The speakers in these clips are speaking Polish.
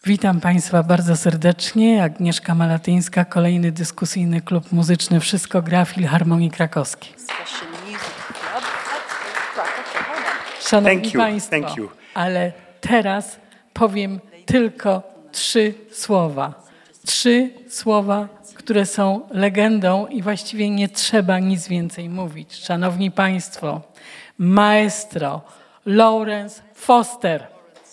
Witam Państwa bardzo serdecznie. Agnieszka Malatyńska, kolejny dyskusyjny klub muzyczny Wszystko gra Filharmonii Krakowskiej. Szanowni Państwo, ale teraz powiem tylko 3 słowa. 3 słowa, które są legendą i właściwie nie trzeba nic więcej mówić. Szanowni Państwo, maestro Lawrence Foster.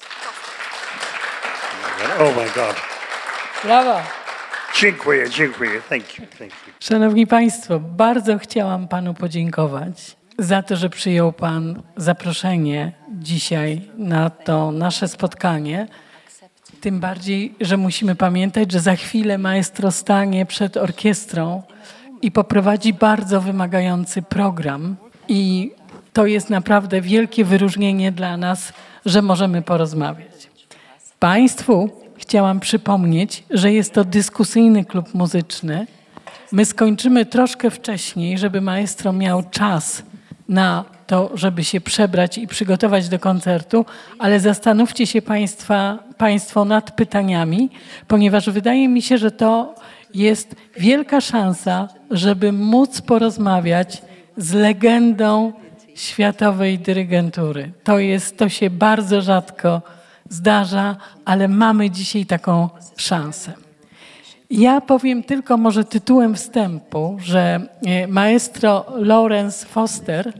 Oh my God. Brawo. Dziękuję. Thank you. Szanowni Państwo, bardzo chciałam Panu podziękować za to, że przyjął Pan zaproszenie dzisiaj na to nasze spotkanie. Tym bardziej, że musimy pamiętać, że za chwilę maestro stanie przed orkiestrą i poprowadzi bardzo wymagający program. I to jest naprawdę wielkie wyróżnienie dla nas, że możemy porozmawiać. Państwu chciałam przypomnieć, że jest to dyskusyjny klub muzyczny. My skończymy troszkę wcześniej, żeby maestro miał czas na to, żeby się przebrać i przygotować do koncertu, ale zastanówcie się Państwo nad pytaniami, ponieważ wydaje mi się, że to jest wielka szansa, żeby móc porozmawiać z legendą światowej dyrygentury. To się bardzo rzadko zdarza, ale mamy dzisiaj taką szansę. Ja powiem tylko może tytułem wstępu, że maestro Lawrence Foster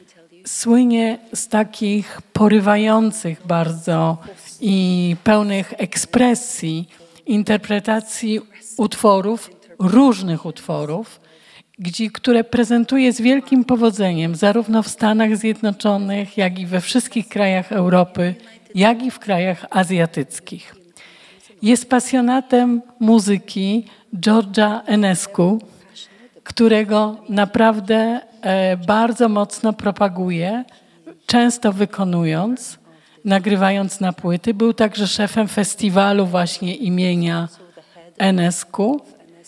słynie z takich porywających bardzo i pełnych ekspresji interpretacji utworów, różnych utworów, które prezentuje z wielkim powodzeniem zarówno w Stanach Zjednoczonych, jak i we wszystkich krajach Europy, jak i w krajach azjatyckich. Jest pasjonatem muzyki George'a Enescu, którego naprawdę bardzo mocno propaguje, często wykonując, nagrywając na płyty. Był także szefem festiwalu właśnie imienia Enescu.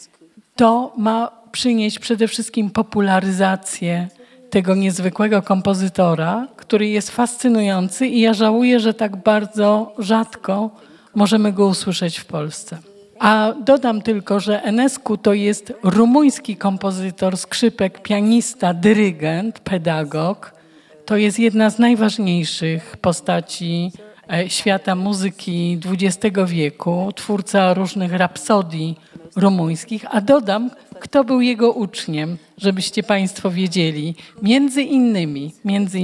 To ma przynieść przede wszystkim popularyzację tego niezwykłego kompozytora, który jest fascynujący i ja żałuję, że tak bardzo rzadko możemy go usłyszeć w Polsce. A dodam tylko, że Enescu to jest rumuński kompozytor, skrzypek, pianista, dyrygent, pedagog. To jest jedna z najważniejszych postaci świata muzyki XX wieku, twórca różnych rapsodii rumuńskich. A dodam, kto był jego uczniem, żebyście Państwo wiedzieli. Między innymi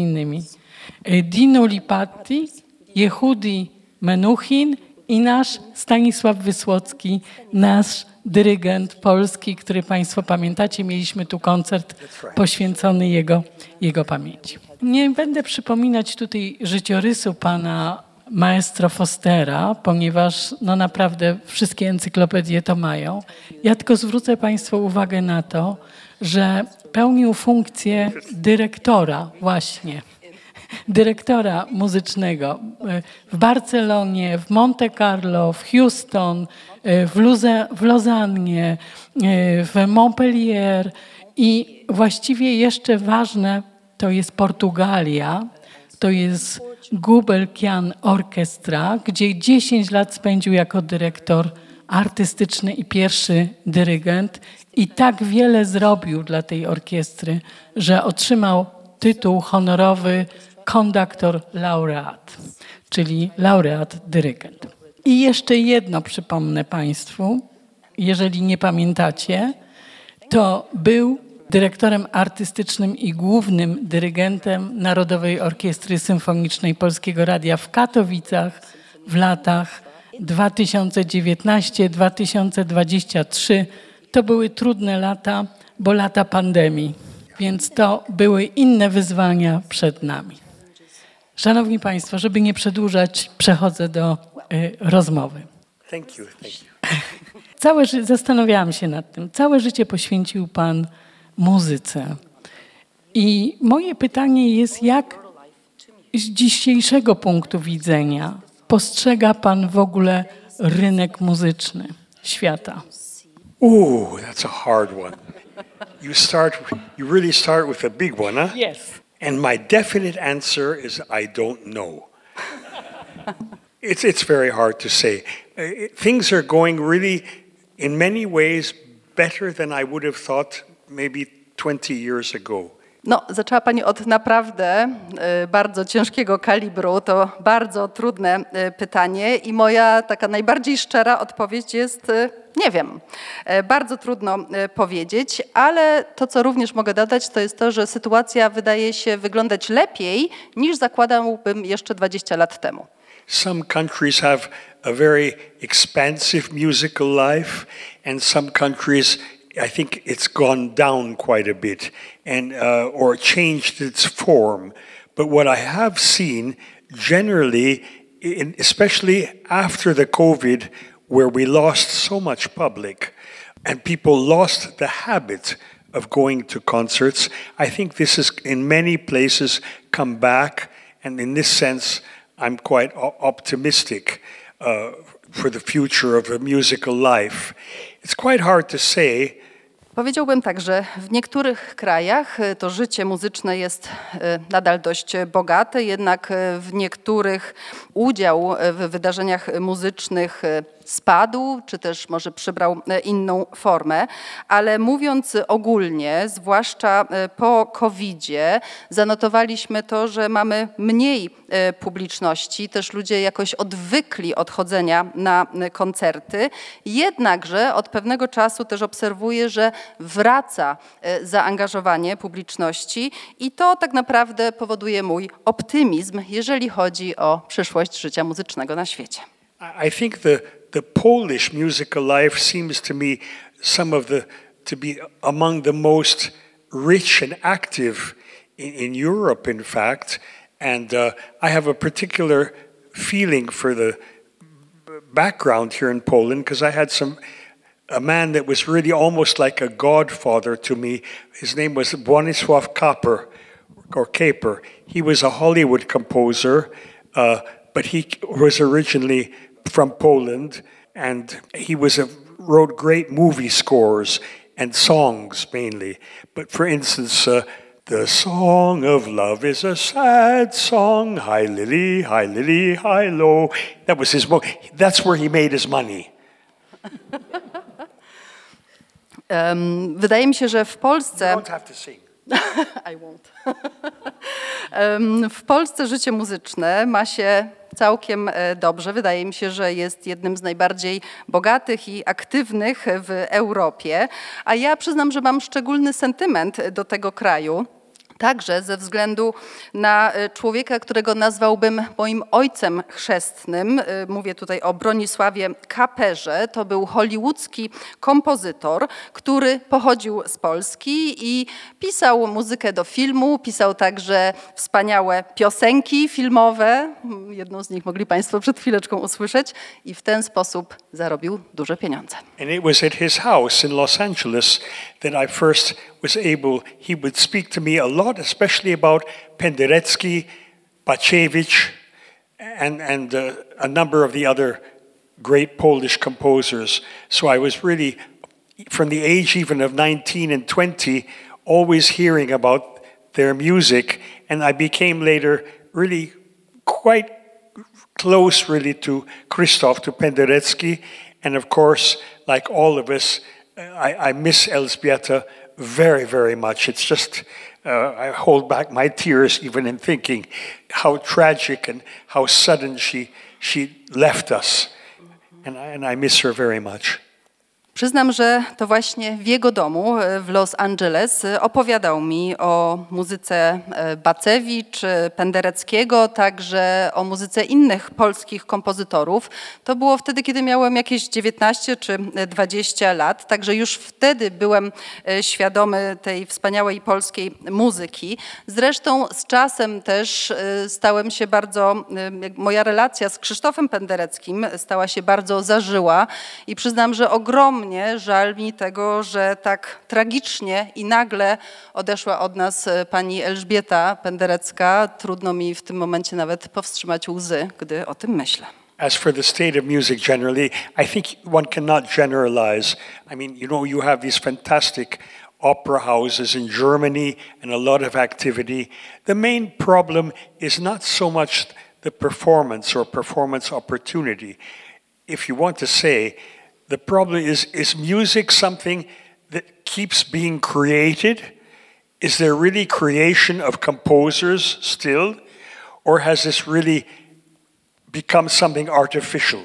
Dinu Lipatti, Jehudi Menuhin i nasz Stanisław Wysłocki, nasz dyrygent polski, który Państwo pamiętacie. Mieliśmy tu koncert poświęcony jego pamięci. Nie będę przypominać tutaj życiorysu pana maestro Fostera, ponieważ naprawdę wszystkie encyklopedie to mają. Ja tylko zwrócę Państwu uwagę na to, że pełnił funkcję dyrektora muzycznego w Barcelonie, w Monte Carlo, w Houston, w Lozannie, w Montpellier i właściwie jeszcze ważne to jest Portugalia, to jest Gulbenkian Orchestra, gdzie 10 lat spędził jako dyrektor artystyczny i pierwszy dyrygent i tak wiele zrobił dla tej orkiestry, że otrzymał tytuł honorowy konduktor laureat, czyli laureat dyrygent. I jeszcze jedno przypomnę Państwu, jeżeli nie pamiętacie, to był dyrektorem artystycznym i głównym dyrygentem Narodowej Orkiestry Symfonicznej Polskiego Radia w Katowicach w latach 2019-2023. To były trudne lata, bo lata pandemii, więc to były inne wyzwania przed nami. Szanowni Państwo, żeby nie przedłużać, przechodzę do rozmowy. Thank you. Zastanawiałam się nad tym. Całe życie poświęcił Pan muzyce. I moje pytanie jest, jak z dzisiejszego punktu widzenia postrzega Pan w ogóle rynek muzyczny świata? That's a hard one. You really start with a big one, huh? Yes. And my definite answer is I don't know. It's very hard to say. Things are going really, in many ways, better than I would have thought maybe 20 years ago. No, zaczęła Pani od naprawdę bardzo ciężkiego kalibru. To bardzo trudne pytanie i moja taka najbardziej szczera odpowiedź jest nie wiem. Bardzo trudno powiedzieć, ale to, co również mogę dodać, to jest to, że sytuacja wydaje się wyglądać lepiej niż zakładałbym jeszcze 20 lat temu. Some countries have a very expansive musical life, and some countries, I think it's gone down quite a bit, and or changed its form. But what I have seen generally, especially after the COVID, where we lost so much public, and people lost the habit of going to concerts, I think this has, in many places, come back, and in this sense, I'm quite optimistic for the future of a musical life. It's quite hard to say. Powiedziałbym tak, że w niektórych krajach to życie muzyczne jest nadal dość bogate, jednak w niektórych udział w wydarzeniach muzycznych spadł, czy też może przybrał inną formę, ale mówiąc ogólnie, zwłaszcza po COVID-zie, zanotowaliśmy to, że mamy mniej publiczności, też ludzie jakoś odwykli od chodzenia na koncerty, jednakże od pewnego czasu też obserwuję, że wraca zaangażowanie publiczności i to tak naprawdę powoduje mój optymizm, jeżeli chodzi o przyszłość życia muzycznego na świecie. I think the Polish musical life seems to me to be among the most rich and active in Europe, in fact. And I have a particular feeling for the background here in Poland because I had a man that was really almost like a godfather to me. His name was Bronisław Kaper. He was a Hollywood composer, but he was originally from Poland, and he wrote great movie scores and songs mainly. But for instance, the song of love is a sad song, high lily, high low. That was his book. That's where he made his money. Wydaje mi się, że w Polsce... You don't have to sing. I won't. W Polsce życie muzyczne ma się całkiem dobrze. Wydaje mi się, że jest jednym z najbardziej bogatych i aktywnych w Europie. A ja przyznam, że mam szczególny sentyment do tego kraju. Także ze względu na człowieka, którego nazwałbym moim ojcem chrzestnym. Mówię tutaj o Bronisławie Kaperze. To był hollywoodzki kompozytor, który pochodził z Polski i pisał muzykę do filmu, pisał także wspaniałe piosenki filmowe. Jedną z nich mogli Państwo przed chwileczką usłyszeć i w ten sposób zarobił duże pieniądze. And it was at his house in Los Angeles that I first was able, he would speak to me a lot, especially about Penderecki, Bacewicz, and a number of the other great Polish composers. So I was really, from the age even of 19 and 20, always hearing about their music, and I became later really quite close really to Krzysztof, to Penderecki, and of course, like all of us, I miss Elżbieta very, very much. It's just, I hold back my tears even in thinking how tragic and how sudden she left us. And I miss her very much. Przyznam, że to właśnie w jego domu w Los Angeles opowiadał mi o muzyce Bacewicz, Pendereckiego, także o muzyce innych polskich kompozytorów. To było wtedy, kiedy miałem jakieś 19 czy 20 lat, także już wtedy byłem świadomy tej wspaniałej polskiej muzyki. Zresztą z czasem też stałem się moja relacja z Krzysztofem Pendereckim stała się bardzo zażyła i przyznam, że ogromnie żal mi tego, że tak tragicznie i nagle odeszła od nas pani Elżbieta Penderecka. Trudno mi w tym momencie nawet powstrzymać łzy, gdy o tym myślę. As for the state of music generally, I think one cannot generalize. I mean, you have these fantastic opera houses in Germany and a lot of activity. The main problem is not so much the performance or performance opportunity. If you want to say, the problem is music something that keeps being created? Is there really creation of composers still? Or has this really become something artificial?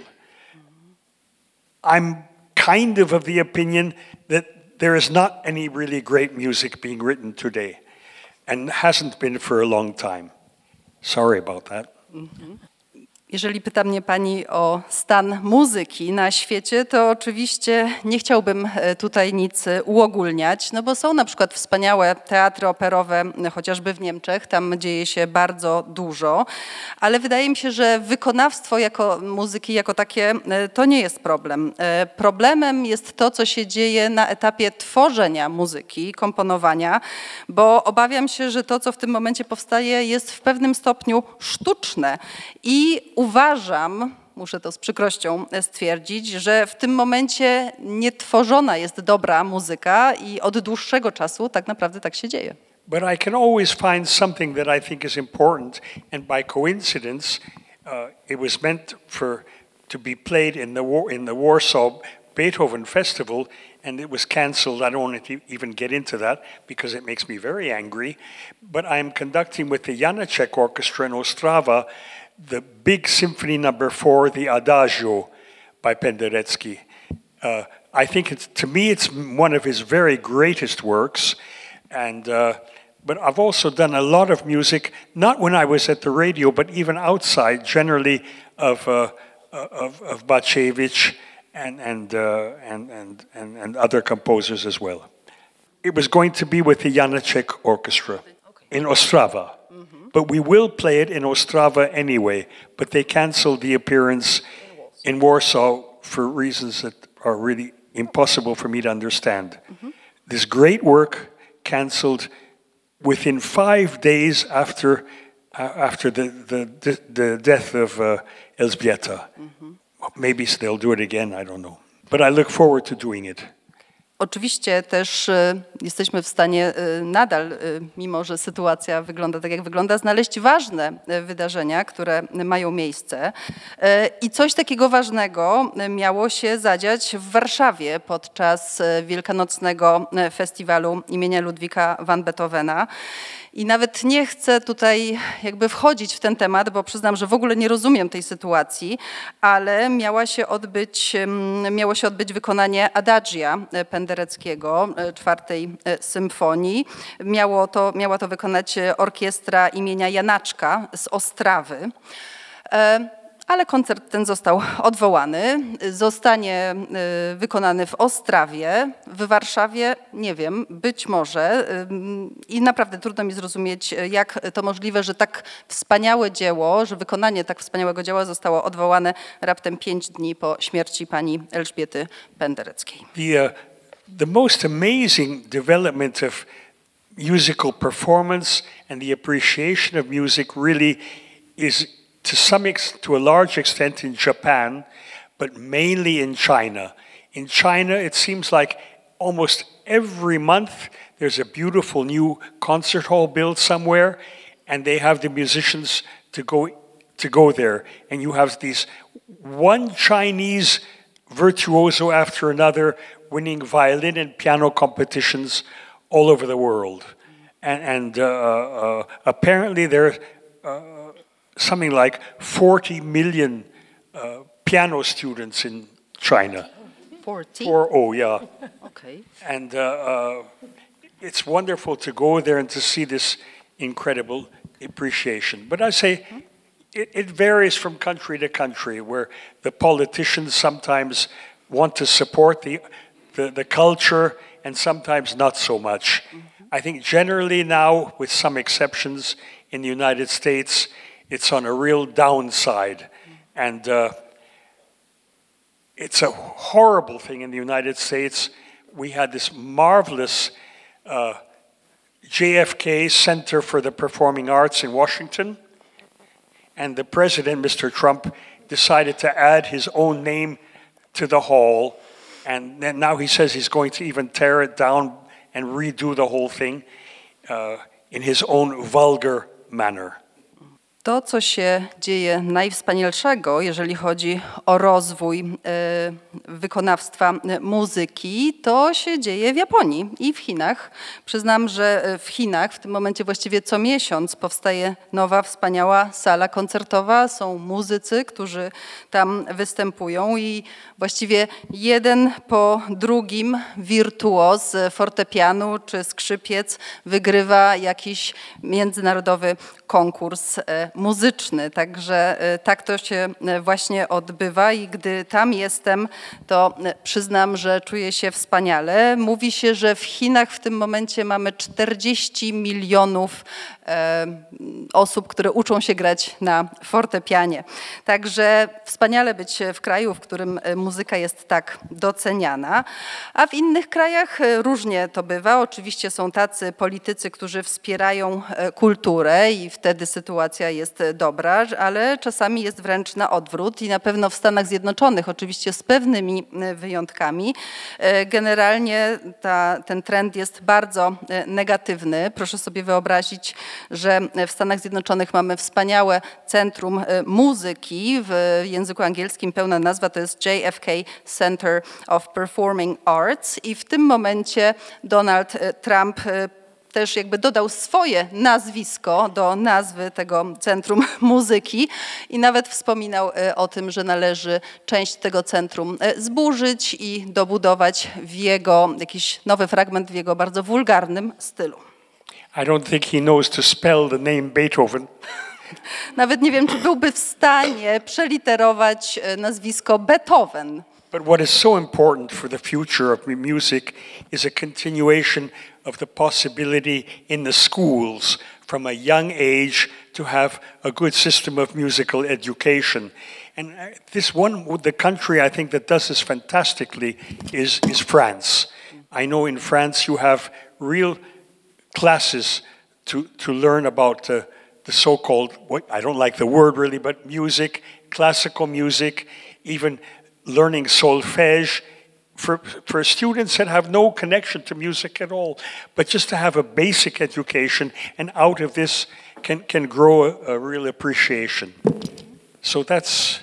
I'm kind of the opinion that there is not any really great music being written today, and hasn't been for a long time. Sorry about that. Jeżeli pyta mnie pani o stan muzyki na świecie, to oczywiście nie chciałbym tutaj nic uogólniać, no bo są na przykład wspaniałe teatry operowe, chociażby w Niemczech, tam dzieje się bardzo dużo, ale wydaje mi się, że wykonawstwo muzyki jako takie to nie jest problem. Problemem jest to, co się dzieje na etapie tworzenia muzyki, komponowania, bo obawiam się, że to, co w tym momencie powstaje, jest w pewnym stopniu sztuczne i uważam, muszę to z przykrością stwierdzić, że w tym momencie nietworzona jest dobra muzyka i od dłuższego czasu tak naprawdę tak się dzieje. But I can always find something that I think is important, and by coincidence, it was meant to be played in the Warsaw Beethoven Festival, and it was cancelled. I don't want to even get into that because it makes me very angry. But I am conducting with the Janacek Orchestra in Ostrava the big Symphony No. 4, the Adagio by Penderecki. I think to me it's one of his very greatest works, and but I've also done a lot of music, not when I was at the radio, but even outside, generally of Bacevich and other composers as well. It was going to be with the Janacek Orchestra in Ostrava. But we will play it in Ostrava anyway, but they canceled the appearance in Warsaw for reasons that are really impossible for me to understand. This great work canceled within 5 days after the death of Elżbieta. Maybe they'll do it again, I don't know. But I look forward to doing it. Oczywiście też jesteśmy w stanie nadal, mimo że sytuacja wygląda tak, jak wygląda, znaleźć ważne wydarzenia, które mają miejsce. I coś takiego ważnego miało się zadziać w Warszawie podczas wielkanocnego festiwalu imienia Ludwika van Beethovena. I nawet nie chcę tutaj jakby wchodzić w ten temat, bo przyznam, że w ogóle nie rozumiem tej sytuacji, ale miało się odbyć wykonanie Adagia Pendereckiego, 4. symfonii. Miała to wykonać orkiestra imienia Janaczka z Ostrawy. Ale koncert ten został odwołany, zostanie wykonany w Ostrawie, w Warszawie, nie wiem, być może. I naprawdę trudno mi zrozumieć, jak to możliwe, że tak wspaniałe dzieło, że wykonanie tak wspaniałego dzieła zostało odwołane raptem 5 dni po śmierci pani Elżbiety Pendereckiej. The most amazing development of musical performance and the appreciation of music really is to a large extent in Japan, but mainly in China. In China, it seems like almost every month there's a beautiful new concert hall built somewhere, and they have the musicians to go there. And you have these one Chinese virtuoso after another winning violin and piano competitions all over the world. And apparently there something like 40 million piano students in China. 40? Yeah. Okay. And it's wonderful to go there and to see this incredible appreciation. But I say it varies from country to country, where the politicians sometimes want to support the culture and sometimes not so much. I think generally now, with some exceptions, in the United States, it's on a real downside. And it's a horrible thing in the United States. We had this marvelous JFK Center for the Performing Arts in Washington. And the president, Mr. Trump, decided to add his own name to the hall. And then now he says he's going to even tear it down and redo the whole thing in his own vulgar manner. To, co się dzieje najwspanialszego, jeżeli chodzi o rozwój wykonawstwa muzyki, to się dzieje w Japonii i w Chinach. Przyznam, że w Chinach w tym momencie właściwie co miesiąc powstaje nowa, wspaniała sala koncertowa. Są muzycy, którzy tam występują i właściwie jeden po drugim wirtuoz fortepianu czy skrzypiec wygrywa jakiś międzynarodowy konkurs muzyczny. Także tak to się właśnie odbywa i gdy tam jestem, to przyznam, że czuję się wspaniale. Mówi się, że w Chinach w tym momencie mamy 40 milionów osób, które uczą się grać na fortepianie. Także wspaniale być w kraju, w którym muzyka jest tak doceniana, a w innych krajach różnie to bywa. Oczywiście są tacy politycy, którzy wspierają kulturę i wtedy sytuacja jest dobra, ale czasami jest wręcz na odwrót i na pewno w Stanach Zjednoczonych, oczywiście z pewnymi wyjątkami, generalnie ten trend jest bardzo negatywny. Proszę sobie wyobrazić, że w Stanach Zjednoczonych mamy wspaniałe centrum muzyki, w języku angielskim pełna nazwa to jest JFK Center of Performing Arts i w tym momencie Donald Trump też jakby dodał swoje nazwisko do nazwy tego Centrum Muzyki i nawet wspominał o tym, że należy część tego centrum zburzyć i dobudować w jego jakiś nowy fragment w jego bardzo wulgarnym stylu. I don't think he knows to spell the name Beethoven. Nawet nie wiem, czy byłby w stanie przeliterować nazwisko Beethoven. But what is so important for the future of music is a continuation of the possibility in the schools from a young age to have a good system of musical education. And the country I think that does this fantastically is France. I know in France you have real classes to learn about the so-called, I don't like the word really, but music, classical music, even learning solfège for students that have no connection to music at all, but just to have a basic education, and out of this can grow a real appreciation. So that's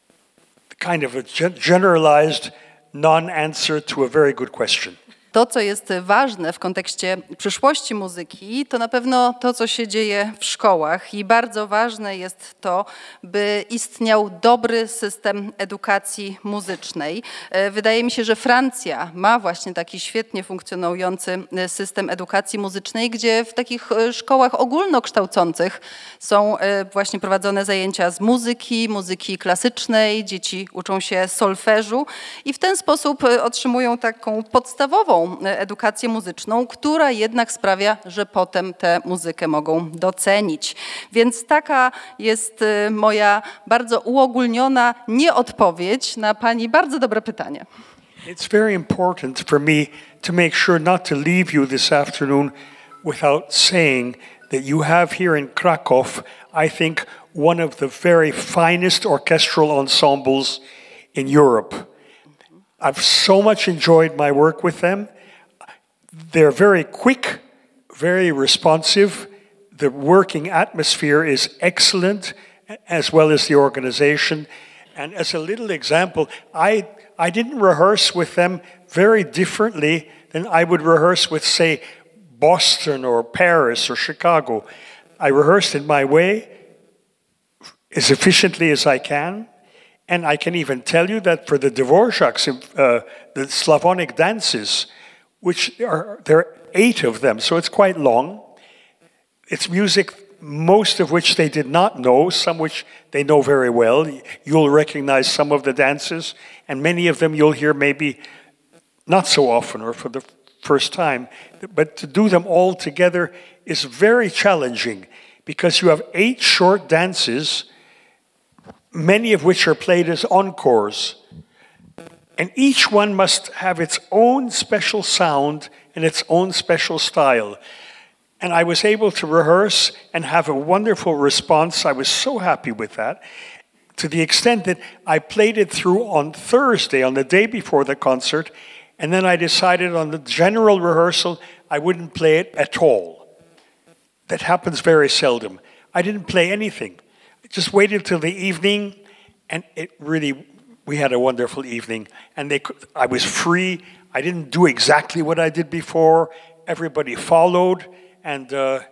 kind of a generalized non-answer to a very good question. To, co jest ważne w kontekście przyszłości muzyki, to na pewno to, co się dzieje w szkołach i bardzo ważne jest to, by istniał dobry system edukacji muzycznej. Wydaje mi się, że Francja ma właśnie taki świetnie funkcjonujący system edukacji muzycznej, gdzie w takich szkołach ogólnokształcących są właśnie prowadzone zajęcia z muzyki klasycznej, dzieci uczą się solfeżu i w ten sposób otrzymują taką podstawową edukację muzyczną, która jednak sprawia, że potem tę muzykę mogą docenić. Więc taka jest moja bardzo uogólniona nieodpowiedź na pani bardzo dobre pytanie. It's very important for me to make sure not to leave you this afternoon without saying that you have here in Krakow, I think, one of the very finest orchestral ensembles in Europe. I've so much enjoyed my work with them. They're very quick, very responsive. The working atmosphere is excellent, as well as the organization. And as a little example, I didn't rehearse with them very differently than I would rehearse with, say, Boston or Paris or Chicago. I rehearsed in my way, as efficiently as I can. And I can even tell you that for the Dvorak's, the Slavonic dances, there are 8 of them, so it's quite long. It's music, most of which they did not know, some which they know very well. You'll recognize some of the dances, and many of them you'll hear maybe not so often or for the first time. But to do them all together is very challenging because you have 8 short dances, many of which are played as encores. And each one must have its own special sound and its own special style. And I was able to rehearse and have a wonderful response. I was so happy with that, to the extent that I played it through on Thursday, on the day before the concert, and then I decided on the general rehearsal I wouldn't play it at all. That happens very seldom. I didn't play anything. just waited till the evening, and we had a wonderful evening. And I was free. I didn't do exactly what I did before. Everybody followed, and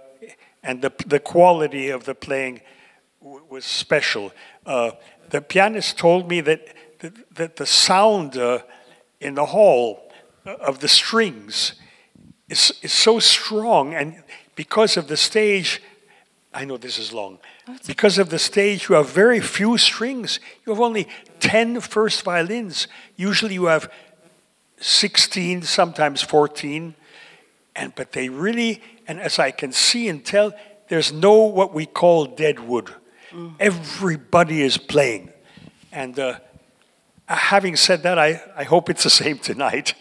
the quality of the playing was special. The pianist told me that the sound in the hall of the strings is so strong, and because of the stage, I know this is long. Because of the stage, you have very few strings. You have only 10 first violins. Usually you have 16, sometimes 14. But they really, and as I can see and tell, there's no what we call dead wood. Everybody is playing. And having said that, I hope it's the same tonight.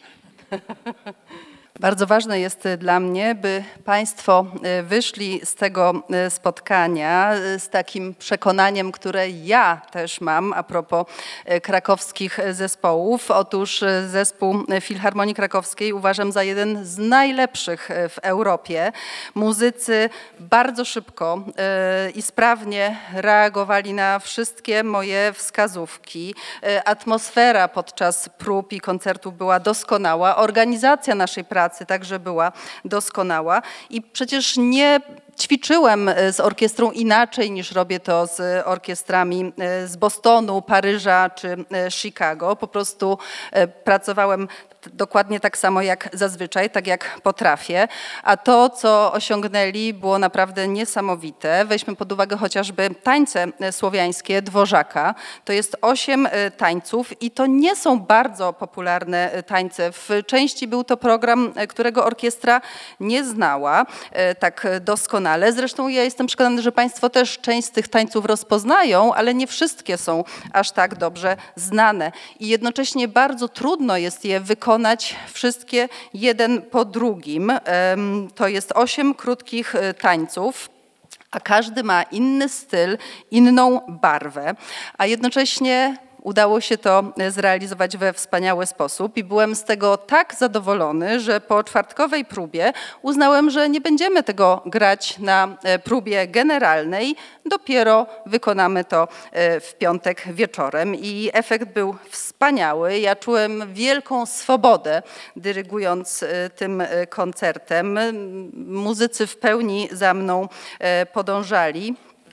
Bardzo ważne jest dla mnie, by Państwo wyszli z tego spotkania z takim przekonaniem, które ja też mam a propos krakowskich zespołów. Otóż zespół Filharmonii Krakowskiej uważam za jeden z najlepszych w Europie. Muzycy bardzo szybko i sprawnie reagowali na wszystkie moje wskazówki. Atmosfera podczas prób i koncertów była doskonała. Organizacja naszej pracy także była doskonała i przecież nie ćwiczyłem z orkiestrą inaczej niż robię to z orkiestrami z Bostonu, Paryża czy Chicago. Po prostu pracowałem dokładnie tak samo jak zazwyczaj, tak jak potrafię, a to, co osiągnęli, było naprawdę niesamowite. Weźmy pod uwagę chociażby tańce słowiańskie Dworzaka. To jest 8 tańców i to nie są bardzo popularne tańce. W części był to program, którego orkiestra nie znała tak doskonale. Zresztą ja jestem przekonana, że Państwo też część z tych tańców rozpoznają, ale nie wszystkie są aż tak dobrze znane. I jednocześnie bardzo trudno jest je wykonać wszystkie jeden po drugim. To jest 8 krótkich tańców, a każdy ma inny styl, inną barwę, a jednocześnie udało się to zrealizować we wspaniały sposób i byłem z tego tak zadowolony, że po czwartkowej próbie uznałem, że nie będziemy tego grać na próbie generalnej, dopiero wykonamy to w piątek wieczorem i efekt był wspaniały. Ja czułem wielką swobodę dyrygując tym koncertem. Muzycy w pełni za mną podążali.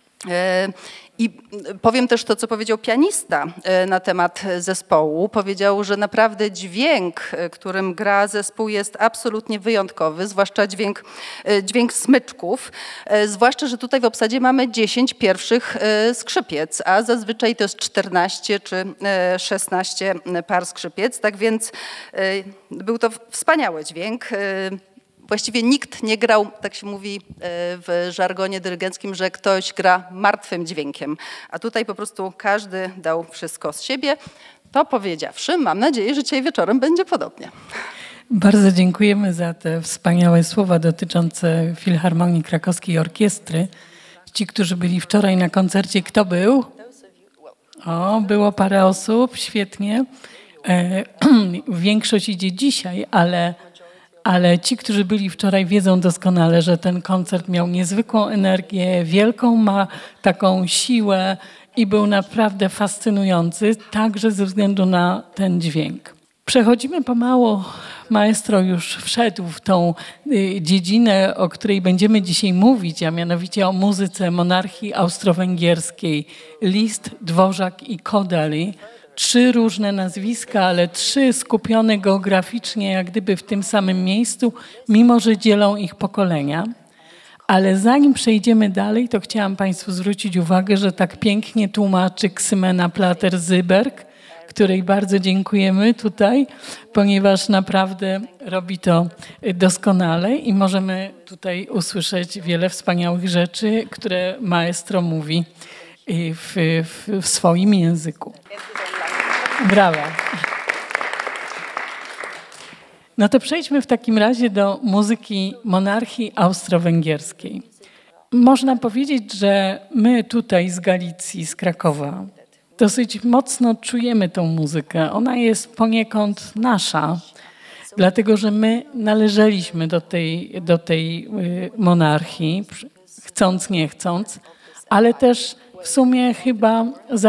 I powiem też to, co powiedział pianista na temat zespołu. Powiedział, że naprawdę dźwięk, którym gra zespół, jest absolutnie wyjątkowy, zwłaszcza dźwięk smyczków. Zwłaszcza, że tutaj w obsadzie mamy 10 pierwszych skrzypiec, a zazwyczaj to jest 14 czy 16 par skrzypiec. Tak więc był to wspaniały dźwięk. Właściwie nikt nie grał, tak się mówi w żargonie dyrygenckim, że ktoś gra martwym dźwiękiem. A tutaj po prostu każdy dał wszystko z siebie. To powiedziawszy, mam nadzieję, że dzisiaj wieczorem będzie podobnie. Bardzo dziękujemy za te wspaniałe słowa dotyczące Filharmonii Krakowskiej Orkiestry. Ci, którzy byli wczoraj na koncercie, kto był? O, było parę osób, świetnie. Większość idzie dzisiaj, ale ci, którzy byli wczoraj, wiedzą doskonale, że ten koncert miał niezwykłą energię, wielką ma taką siłę i był naprawdę fascynujący, także ze względu na ten dźwięk. Przechodzimy pomału, maestro już wszedł w tą dziedzinę, o której będziemy dzisiaj mówić, a mianowicie o muzyce monarchii austro-węgierskiej. Liszt, Dvořák i Kodály. 3 różne nazwiska, ale 3 skupione geograficznie, jak gdyby w tym samym miejscu, mimo że dzielą ich pokolenia. Ale zanim przejdziemy dalej, to chciałam Państwu zwrócić uwagę, że tak pięknie tłumaczy Ximena Plater-Zyberg, której bardzo dziękujemy tutaj, ponieważ naprawdę robi to doskonale i możemy tutaj usłyszeć wiele wspaniałych rzeczy, które maestro mówi w swoim języku. Brawa. No to przejdźmy w takim razie do muzyki monarchii austro-węgierskiej. Można powiedzieć, że my tutaj z Galicji, z Krakowa, dosyć mocno czujemy tą muzykę. Ona jest poniekąd nasza, dlatego że my należeliśmy do tej monarchii, chcąc, nie chcąc, ale też w sumie chyba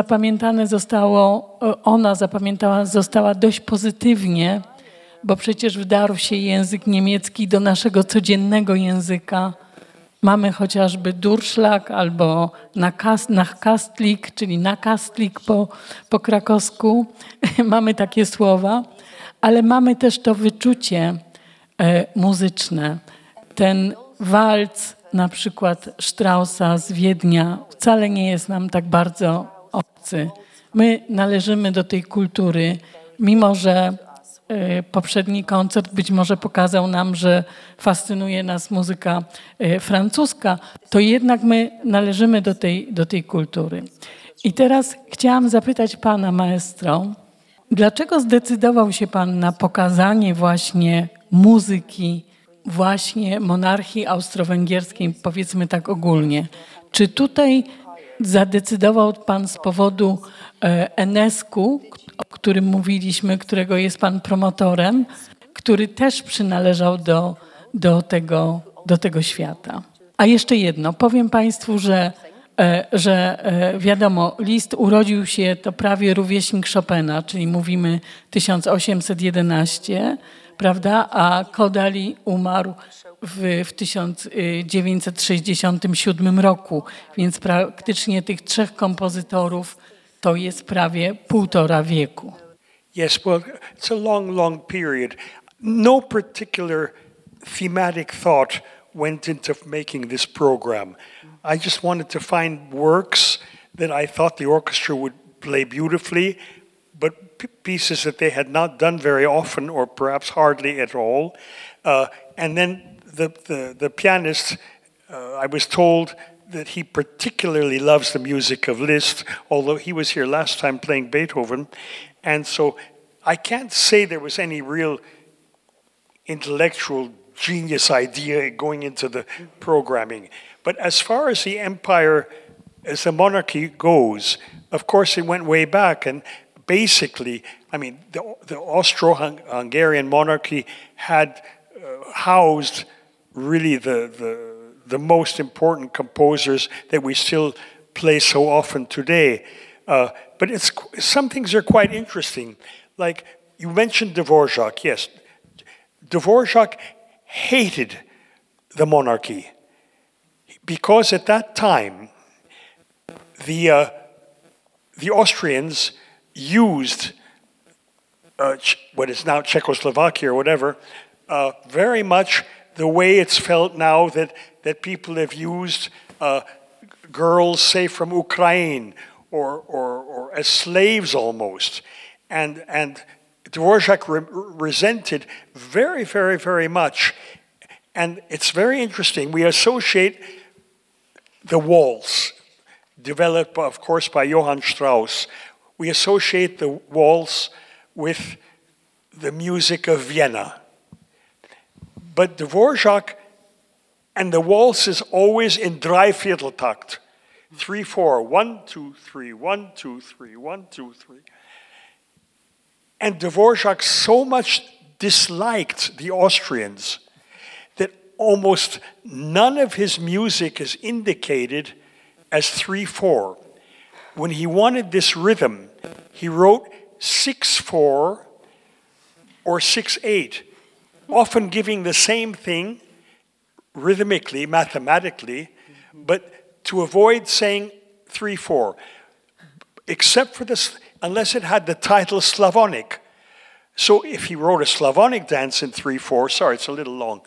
została dość pozytywnie, bo przecież wdarł się język niemiecki do naszego codziennego języka. Mamy chociażby Durszlak albo Nachkastlik, czyli nakastlik po krakowsku. Mamy takie słowa, ale mamy też to wyczucie muzyczne. Ten walc na przykład Straussa z Wiednia wcale nie jest nam tak bardzo obcy. My należymy do tej kultury, mimo że poprzedni koncert być może pokazał nam, że fascynuje nas muzyka francuska, to jednak my należymy do tej kultury. I teraz chciałam zapytać pana maestro, dlaczego zdecydował się pan na pokazanie właśnie muzyki, właśnie monarchii austro-węgierskiej, powiedzmy tak ogólnie? Czy tutaj zadecydował pan z powodu Enescu, o którym mówiliśmy, którego jest pan promotorem, który też przynależał do tego świata? A jeszcze jedno, powiem państwu, że wiadomo, Liszt urodził się, to prawie rówieśnik Chopina, czyli mówimy 1811, prawda? A Kodaly umarł w 1967 roku, więc praktycznie tych trzech kompozytorów to jest prawie półtora wieku. Yes, well, it's a long, long period. No particular thematic thought went into making this program. I just wanted to find works that I thought the orchestra would play beautifully, but pieces that they had not done very often or perhaps hardly at all. And then the pianist, I was told that he particularly loves the music of Liszt, although he was here last time playing Beethoven. And so I can't say there was any real intellectual genius idea going into the programming. But as far as the empire, as the monarchy goes, of course it went way back. And basically, I mean, the Austro-Hungarian monarchy had housed really the most important composers that we still play so often today. But some things are quite interesting. Like you mentioned Dvorak, yes. Dvorak hated the monarchy because at that time the Austrians used what is now Czechoslovakia or whatever very much the way it's felt now that people have used girls, say, from Ukraine or as slaves almost. And Dvorak resented very, very, very much. And it's very interesting. We associate the waltz, developed, of course, by Johann Strauss. We associate the waltz with the music of Vienna. But Dvorak and the waltz is always in Dreivierteltakt. 3/4, 1, 2, 3, 1, 2, 3, 1, 2, 3. And Dvorak so much disliked the Austrians that almost none of his music is indicated as 3/4. When he wanted this rhythm, he wrote 6/4 or 6/8, often giving the same thing rhythmically, mathematically, but to avoid saying 3/4, except for this, unless it had the title Slavonic. So if he wrote a Slavonic dance in 3/4, sorry, it's a little long,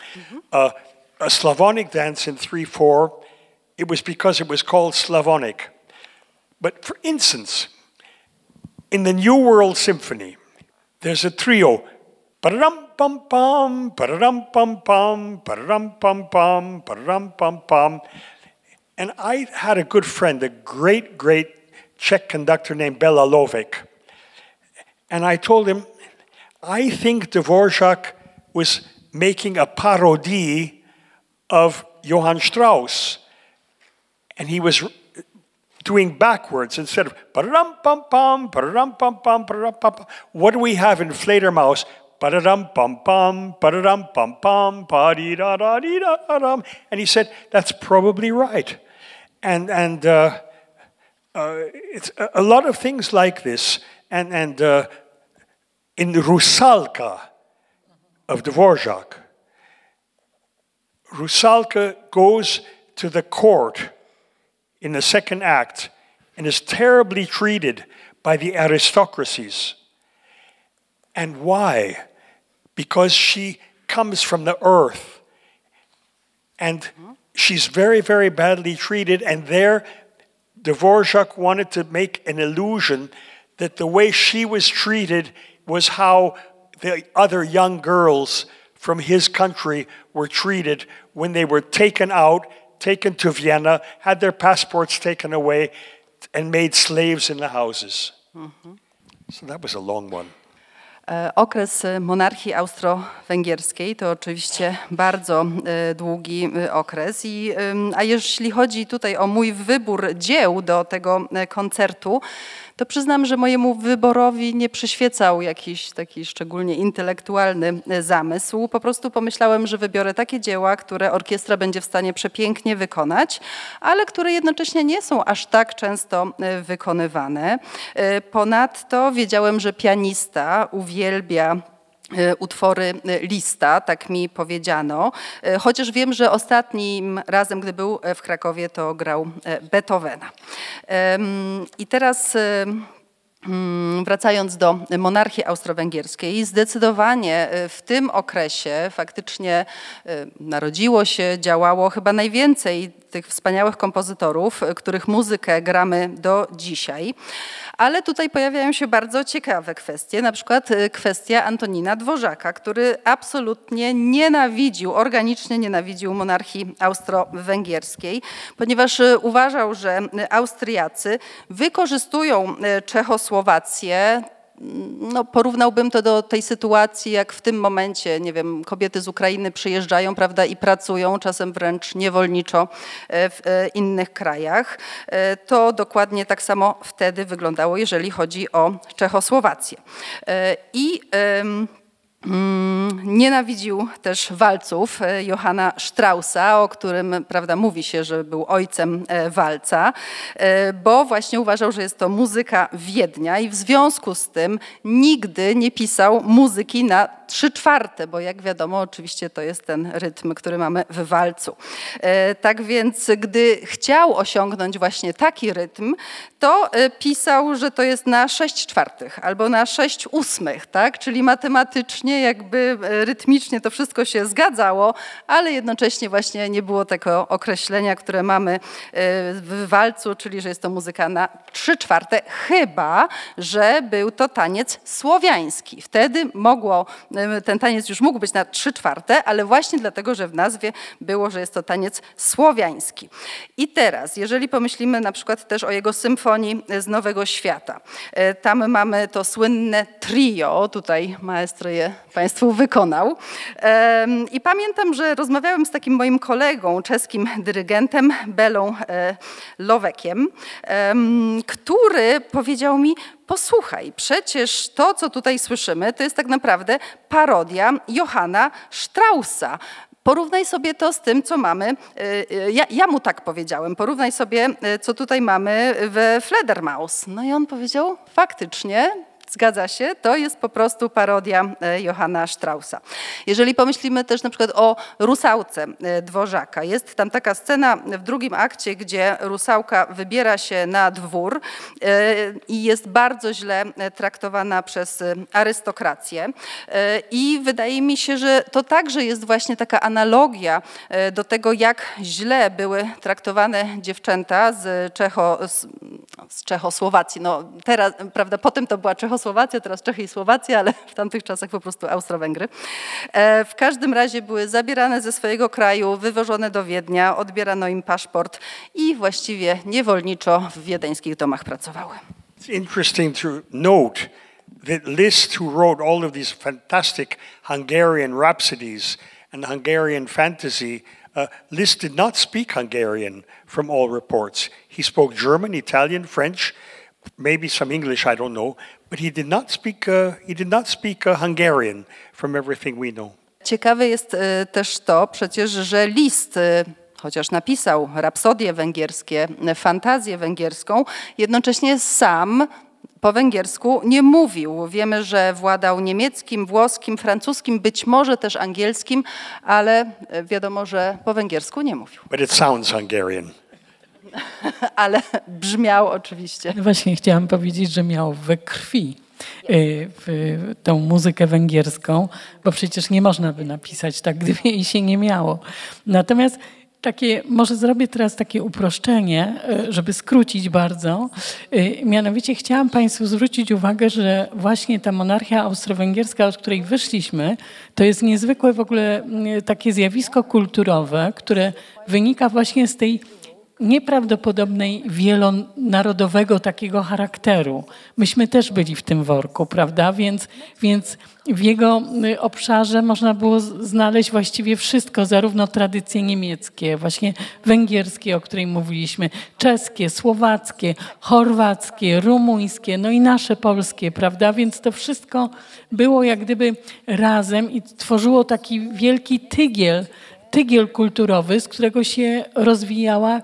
a Slavonic dance in 3/4, it was because it was called Slavonic. But for instance, in the New World Symphony, there's a trio, pa-ram-pam-pam, pa-ram-pam-pam, pa-ram-pam-pam, pa-ram-pam-pam. And I had a good friend, a great, great Czech conductor named Bela Lovek. And I told him, I think Dvorak was making a parodie of Johann Strauss. And he was doing backwards instead of pa-ram-pam-pam, pa-ram-pam-pam, pa-ram-pam-pam. What do we have in Fledermaus? Pa-da-dum-pam-pam, pa-da-dum-pam-pam, pa-dee-da-da-dee-da-dum. And he said, that's probably right. And it's a lot of things like this. And in Rusalka of Dvorak, Rusalka goes to the court in the second act and is terribly treated by the aristocracies. And why? Because she comes from the earth. And she's very, very badly treated. And there, Dvorak wanted to make an illusion that the way she was treated was how the other young girls from his country were treated when they were taken out, taken to Vienna, had their passports taken away, and made slaves in the houses. So that was a long one. Okres monarchii austro-węgierskiej to oczywiście bardzo długi okres. A jeśli chodzi tutaj o mój wybór dzieł do tego koncertu, to przyznam, że mojemu wyborowi nie przyświecał jakiś taki szczególnie intelektualny zamysł. Po prostu pomyślałem, że wybiorę takie dzieła, które orkiestra będzie w stanie przepięknie wykonać, ale które jednocześnie nie są aż tak często wykonywane. Ponadto wiedziałem, że pianista uwielbia utwory Liszta, tak mi powiedziano. Chociaż wiem, że ostatnim razem, gdy był w Krakowie, to grał Beethovena. I teraz wracając do monarchii austro-węgierskiej, zdecydowanie w tym okresie faktycznie narodziło się, działało chyba najwięcej tych wspaniałych kompozytorów, których muzykę gramy do dzisiaj. Ale tutaj pojawiają się bardzo ciekawe kwestie, na przykład kwestia Antonina Dworaka, który absolutnie nienawidził, organicznie nienawidził monarchii austro-węgierskiej, ponieważ uważał, że Austriacy wykorzystują Czechosłowację. No, porównałbym to do tej sytuacji, jak w tym momencie, nie wiem, kobiety z Ukrainy przyjeżdżają, prawda, i pracują, czasem wręcz niewolniczo w innych krajach. To dokładnie tak samo wtedy wyglądało, jeżeli chodzi o Czechosłowację. Nienawidził też walców Johanna Straussa, o którym, prawda, mówi się, że był ojcem walca, bo właśnie uważał, że jest to muzyka Wiednia i w związku z tym nigdy nie pisał muzyki na 3/4, bo jak wiadomo, oczywiście to jest ten rytm, który mamy w walcu. Tak więc, gdy chciał osiągnąć właśnie taki rytm, to pisał, że to jest na 6/4 albo na 6/8, tak? Czyli matematycznie, jakby rytmicznie to wszystko się zgadzało, ale jednocześnie właśnie nie było tego określenia, które mamy w walcu, czyli że jest to muzyka na 3/4, chyba że był to taniec słowiański. Wtedy ten taniec już mógł być na 3/4, ale właśnie dlatego, że w nazwie było, że jest to taniec słowiański. I teraz, jeżeli pomyślimy na przykład też o jego symfonii z Nowego Świata, tam mamy to słynne trio, tutaj maestro je Państwu wykonał. I pamiętam, że rozmawiałem z takim moim kolegą, czeskim dyrygentem Belą Lowekiem, który powiedział mi: posłuchaj, przecież to, co tutaj słyszymy, to jest tak naprawdę parodia Johanna Straussa. Porównaj sobie to z tym, co mamy, ja mu tak powiedziałem, porównaj sobie, co tutaj mamy w Fledermaus. No i on powiedział, faktycznie, zgadza się, to jest po prostu parodia Johanna Straussa. Jeżeli pomyślimy też na przykład o Rusałce Dworaka, jest tam taka scena w drugim akcie, gdzie Rusałka wybiera się na dwór i jest bardzo źle traktowana przez arystokrację. I wydaje mi się, że to także jest właśnie taka analogia do tego, jak źle były traktowane dziewczęta z Czechosłowacji. No teraz, prawda, potem to była Czechosłowacja, teraz Czechy i Słowacja, ale w tamtych czasach po prostu Austro-Węgry. W każdym razie były zabierane ze swojego kraju, wywożone do Wiednia, odbierano im paszport i właściwie niewolniczo w wiedeńskich domach pracowały. It's interesting to note that Liszt, who wrote all of these fantastic Hungarian rhapsodies and Hungarian fantasy, Liszt did not speak Hungarian from all reports. He spoke German, Italian, French, maybe some English, I don't know, but he did not speak Hungarian from everything we know. Ciekawe jest też to przecież, że Liszt chociaż napisał rapsodie węgierskie, fantazję węgierską, jednocześnie sam po węgiersku nie mówił. Wiemy, że władał niemieckim, włoskim, francuskim, być może też angielskim, ale wiadomo, że po węgiersku nie mówił. But it sounds Hungarian. Ale brzmiał oczywiście. Właśnie chciałam powiedzieć, że miał we krwi tą muzykę węgierską, bo przecież nie można by napisać tak, gdyby jej się nie miało. Natomiast może zrobię teraz takie uproszczenie, żeby skrócić bardzo. Mianowicie chciałam Państwu zwrócić uwagę, że właśnie ta monarchia austro-węgierska, od której wyszliśmy, to jest niezwykłe w ogóle takie zjawisko kulturowe, które wynika właśnie z tej nieprawdopodobnej wielonarodowego takiego charakteru. Myśmy też byli w tym worku, prawda? Więc w jego obszarze można było znaleźć właściwie wszystko, zarówno tradycje niemieckie, właśnie węgierskie, o której mówiliśmy, czeskie, słowackie, chorwackie, rumuńskie, no i nasze polskie, prawda? Więc to wszystko było jak gdyby razem i tworzyło taki wielki tygiel kulturowy, z którego się rozwijała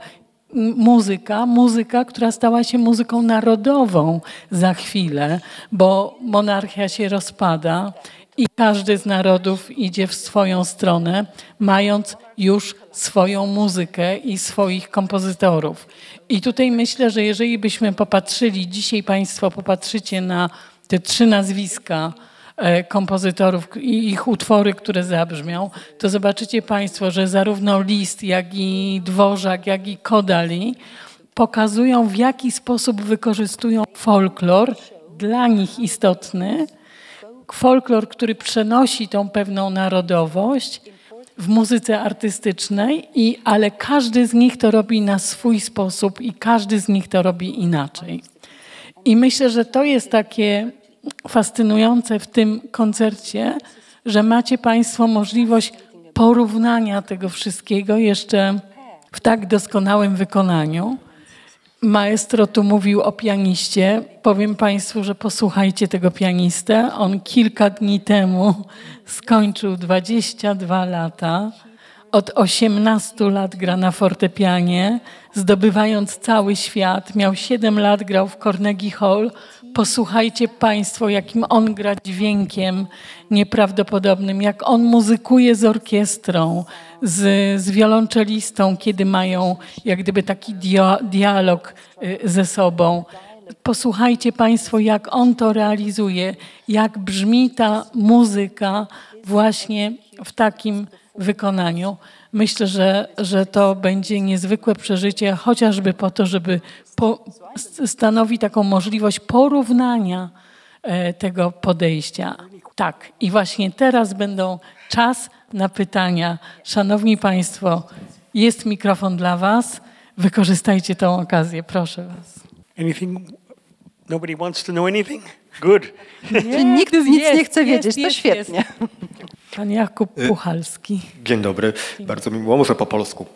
muzyka, która stała się muzyką narodową za chwilę, bo monarchia się rozpada i każdy z narodów idzie w swoją stronę, mając już swoją muzykę i swoich kompozytorów. I tutaj myślę, że jeżeli byśmy popatrzyli, dzisiaj Państwo popatrzycie na te 3 nazwiska kompozytorów i ich utwory, które zabrzmią, to zobaczycie Państwo, że zarówno Liszt, jak i Dvořák, jak i Kodály pokazują, w jaki sposób wykorzystują folklor dla nich istotny, folklor, który przenosi tą pewną narodowość w muzyce artystycznej, ale każdy z nich to robi na swój sposób i każdy z nich to robi inaczej. I myślę, że to jest takie fascynujące w tym koncercie, że macie Państwo możliwość porównania tego wszystkiego jeszcze w tak doskonałym wykonaniu. Maestro tu mówił o pianiście. Powiem Państwu, że posłuchajcie tego pianistę. On kilka dni temu skończył 22 lata. Od 18 lat gra na fortepianie, zdobywając cały świat. Miał 7 lat, grał w Carnegie Hall. Posłuchajcie Państwo, jakim on gra dźwiękiem nieprawdopodobnym, jak on muzykuje z orkiestrą, z wiolonczelistą, kiedy mają jak gdyby taki dialog ze sobą. Posłuchajcie Państwo, jak on to realizuje, jak brzmi ta muzyka właśnie w takim wykonaniu. Myślę, że to będzie niezwykłe przeżycie, chociażby po to, żeby stanowi taką możliwość porównania tego podejścia. Tak, i właśnie teraz będą czas na pytania. Szanowni Państwo, jest mikrofon dla Was. Wykorzystajcie tę okazję, proszę Was. Anything? Nobody wants to know anything? Good. Nikt nic nie chce wiedzieć, to świetnie. Pan Jakub Puchalski. Dzień dobry, bardzo mi miło, może po polsku.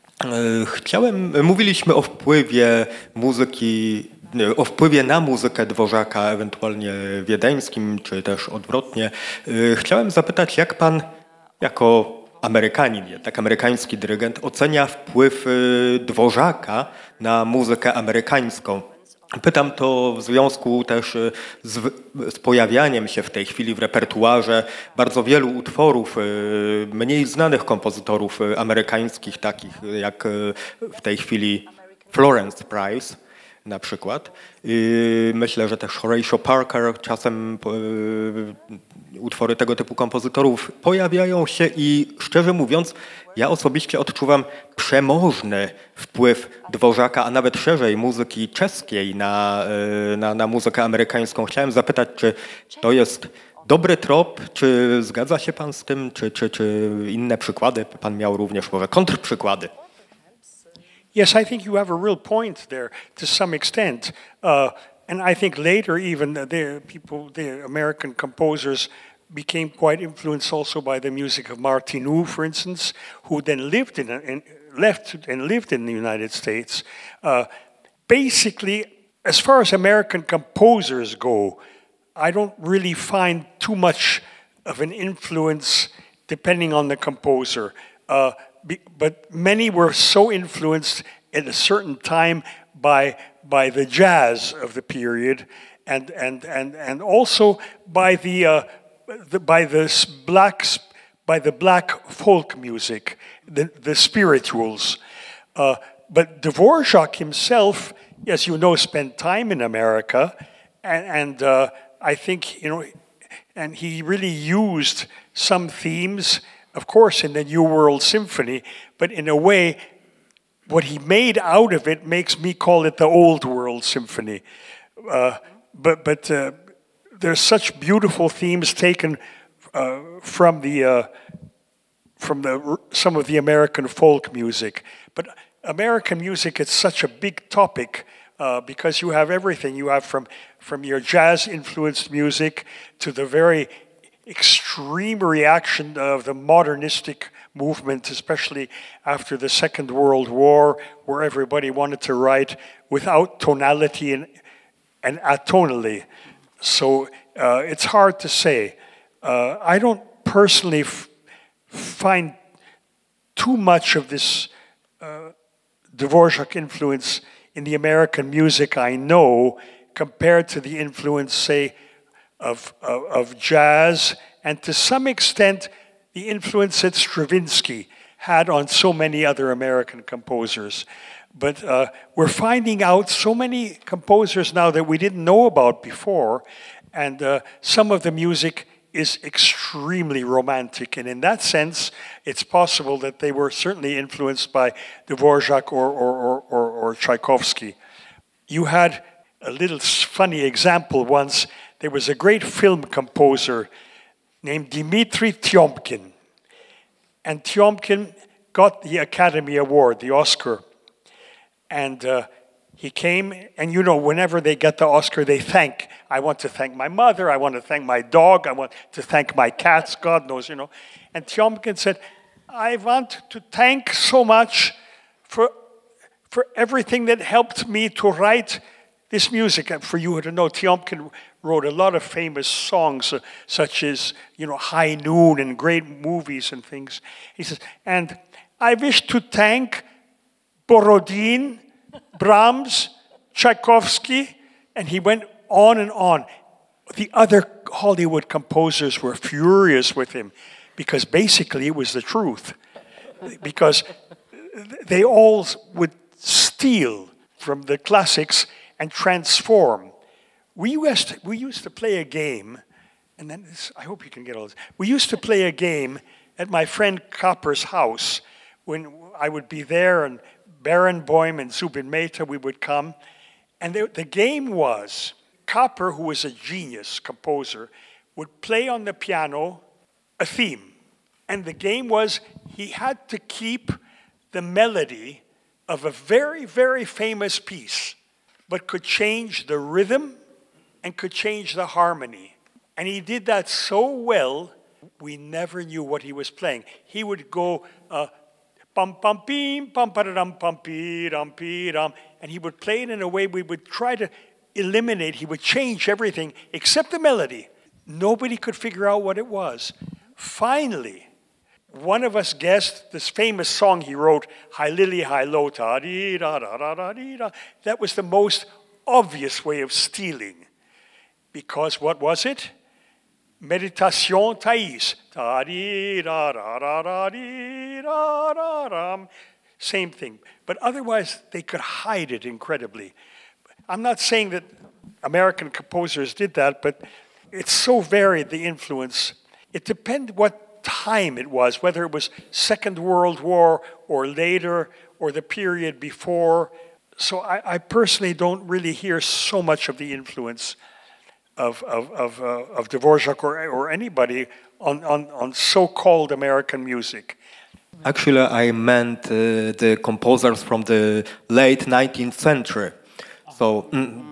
Mówiliśmy o wpływie muzyki, o wpływie na muzykę Dvořáka, ewentualnie wiedeńskim, czy też odwrotnie. Chciałem zapytać, jak pan jako Amerykanin, tak amerykański dyrygent, ocenia wpływ Dvořáka na muzykę amerykańską? Pytam to w związku też z pojawianiem się w tej chwili w repertuarze bardzo wielu utworów mniej znanych kompozytorów amerykańskich, takich jak w tej chwili Florence Price na przykład. Myślę, że też Horatio Parker, czasem utwory tego typu kompozytorów pojawiają się i szczerze mówiąc, ja osobiście odczuwam przemożny wpływ Dvořáka, a nawet szerzej muzyki czeskiej na muzykę amerykańską. Chciałem zapytać, czy to jest dobry trop, czy zgadza się pan z tym, czy inne przykłady pan miał również, może kontrprzykłady? Yes, I think you have a real point there to some extent. And I think later even the American composers became quite influenced also by the music of Martinu, for instance, who then lived lived in the United States. Basically, as far as American composers go, I don't really find too much of an influence depending on the composer. but many were so influenced at a certain time by the jazz of the period, and also by the black folk music, the spirituals. But Dvorak himself, as you know, spent time in America, and I think, and he really used some themes, of course, in the New World Symphony, but in a way, what he made out of it makes me call it the Old World Symphony. But there's such beautiful themes taken from some of the American folk music. But American music is such a big topic because you have everything. You have from your jazz-influenced music to the very extreme reaction of the modernistic movement, especially after the Second World War, where everybody wanted to write without tonality and atonally. So it's hard to say. I don't personally find too much of this Dvorak influence in the American music I know compared to the influence, say, of jazz, and to some extent the influence that Stravinsky had on so many other American composers. But we're finding out so many composers now that we didn't know about before, and some of the music is extremely romantic. And in that sense, it's possible that they were certainly influenced by Dvorak or Tchaikovsky. You had a little funny example once. There was a great film composer named Dmitri Tiomkin. And Tiomkin got the Academy Award, the Oscar. And he came, and whenever they get the Oscar, they thank. I want to thank my mother, I want to thank my dog, I want to thank my cats, God knows, And Tiomkin said, I want to thank so much for everything that helped me to write this music. And for you to know, Tiomkin wrote a lot of famous songs, such as, High Noon and great movies and things. He says, and I wish to thank Borodin, Brahms, Tchaikovsky, and he went on and on. The other Hollywood composers were furious with him because basically it was the truth. Because they all would steal from the classics and transform. We used to play a game, and then I hope you can get all this. We used to play a game at my friend Copper's house when I would be there, and Barenboim and Zubin Mehta, we would come. And the game was, Copper, who was a genius composer, would play on the piano a theme. And the game was, he had to keep the melody of a very, very famous piece, but could change the rhythm and could change the harmony. And he did that so well, we never knew what he was playing. He would go, pum pum pim pum padam pum pidam pidam, and he would play it in a way we would try to eliminate. He would change everything except the melody. Nobody could figure out what it was. Finally, one of us guessed this famous song he wrote, Hi Lily, Hi Lo, ta dee da da da da dee da. That was the most obvious way of stealing. Because what was it? Meditation Thais. Da dee da da da da dee da da da. Same thing. But otherwise, they could hide it incredibly. I'm not saying that American composers did that, but it's so varied, the influence. It depended what time it was, whether it was Second World War or later or the period before. So I personally don't really hear so much of the influence of Dvorak or anybody on so-called American music. Actually, I meant the composers from the late 19th century. So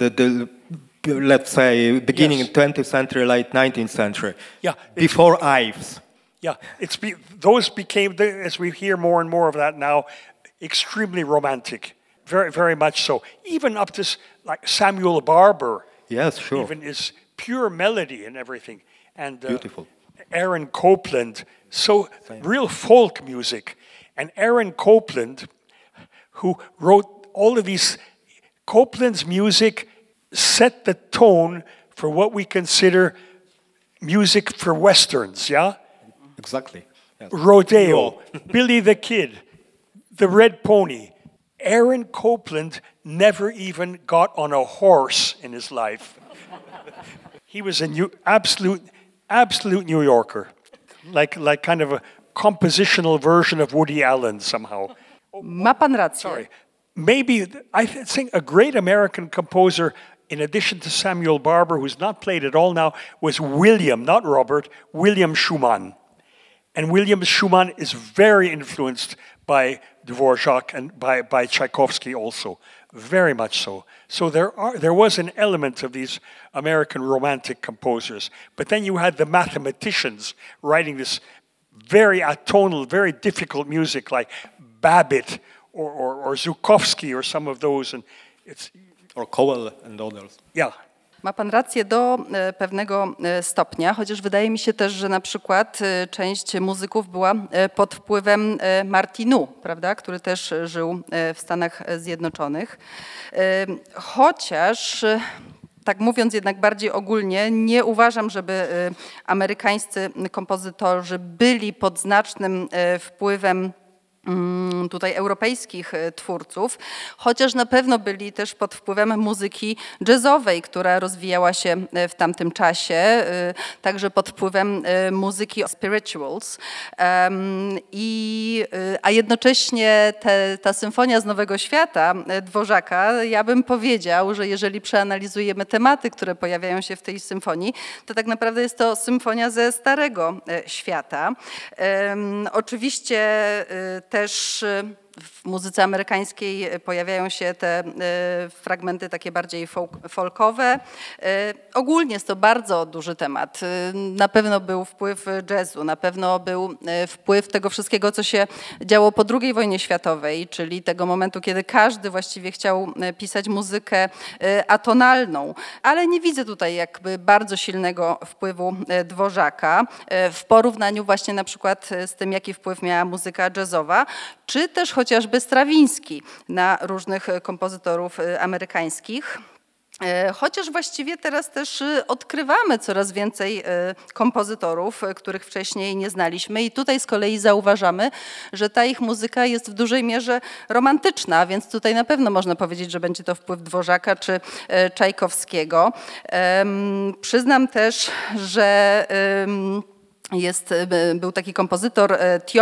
let's say beginning Yes. 20th century, late 19th century. Yeah, Before Ives. Yeah, those became, as we hear more and more of that now, extremely romantic, very, very much so. Even up to like Samuel Barber. Yes, sure. Even is pure melody and everything. And Beautiful. Aaron Copland, so real folk music. And Aaron Copland, who wrote all of these, Copland's music set the tone for what we consider music for Westerns, yeah? Exactly. Yes. Rodeo, Billy the Kid, The Red Pony. Aaron Copland never even got on a horse in his life. He was an absolute New Yorker, like kind of a compositional version of Woody Allen somehow. Ma pan rację. Sorry. Maybe, I think a great American composer, in addition to Samuel Barber, who's not played at all now, was William, not Robert, William Schumann. And William Schumann is very influenced by Dvorak and by Tchaikovsky also, very much so. So there was an element of these American romantic composers. But then you had the mathematicians writing this very atonal, very difficult music like Babbitt or Zukovsky or some of those. And it's, Or Cowell and others. Yeah. Ma pan rację do pewnego stopnia, chociaż wydaje mi się też, że na przykład część muzyków była pod wpływem Martinu, prawda, który też żył w Stanach Zjednoczonych. Chociaż, tak mówiąc jednak bardziej ogólnie, nie uważam, żeby amerykańscy kompozytorzy byli pod znacznym wpływem tutaj europejskich twórców, chociaż na pewno byli też pod wpływem muzyki jazzowej, która rozwijała się w tamtym czasie, także pod wpływem muzyki spirituals. A jednocześnie ta symfonia z Nowego Świata Dworaka, ja bym powiedział, że jeżeli przeanalizujemy tematy, które pojawiają się w tej symfonii, to tak naprawdę jest to symfonia ze Starego Świata. Oczywiście też w muzyce amerykańskiej pojawiają się te fragmenty takie bardziej folkowe. Ogólnie jest to bardzo duży temat. Na pewno był wpływ jazzu, na pewno był wpływ tego wszystkiego, co się działo po II wojnie światowej, czyli tego momentu, kiedy każdy właściwie chciał pisać muzykę atonalną. Ale nie widzę tutaj jakby bardzo silnego wpływu Dworzaka w porównaniu właśnie na przykład z tym, jaki wpływ miała muzyka jazzowa, czy też chociażby Strawiński na różnych kompozytorów amerykańskich. Chociaż właściwie teraz też odkrywamy coraz więcej kompozytorów, których wcześniej nie znaliśmy i tutaj z kolei zauważamy, że ta ich muzyka jest w dużej mierze romantyczna, więc tutaj na pewno można powiedzieć, że będzie to wpływ Dworzaka czy Czajkowskiego. Przyznam też, że był taki kompozytor